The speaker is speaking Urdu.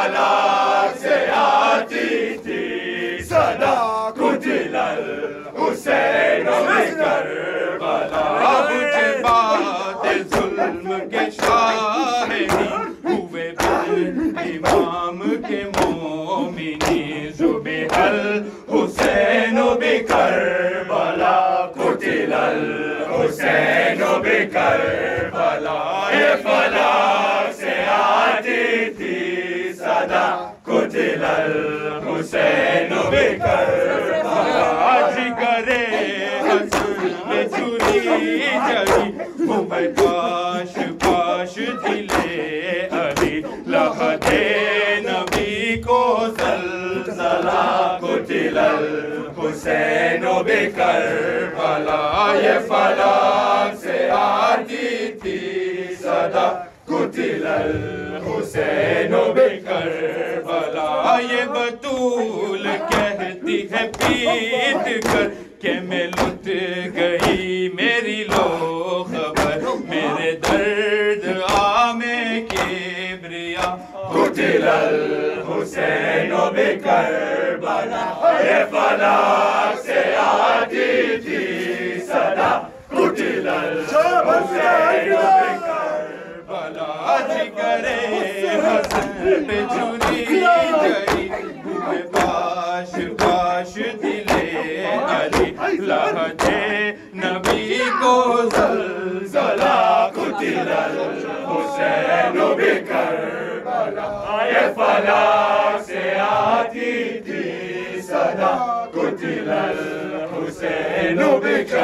فلک سے آتی تھی صدا قتل الحسین بکربلا مجھے بعد ظلم کے شاہدی ہوئے امام کے مومنی ذبح الحسین بکربلا قتل الحسین بکربلا یہ فلک سے آتی تھی صدا قتل الحسین بکربلا جگرے حسن میں چھری جڑی ہوئے پاش پاش دلے علی لہدے نبی کو زلزلہ قتل الحسین بکربلا یہ فلک سے آتی تھی صدا قتل الحسین بکربلا یہ بطول کہتی ہے پیٹ کر کہ میں لٹ گئی میری لو خبر میرے درد آمے کبریا قتل الحسین بکربلا یہ فلک سے آتی تھی صدا قتل الحسین بکربلا جگرے حسن پہ چھری جڑی ہوئے پاش پاش دلے علی لہدے نبی کو زلزلہ قتل الحسین بکربلا یہ فلک سے آتی تھی صدا قتل الحسین بکربلا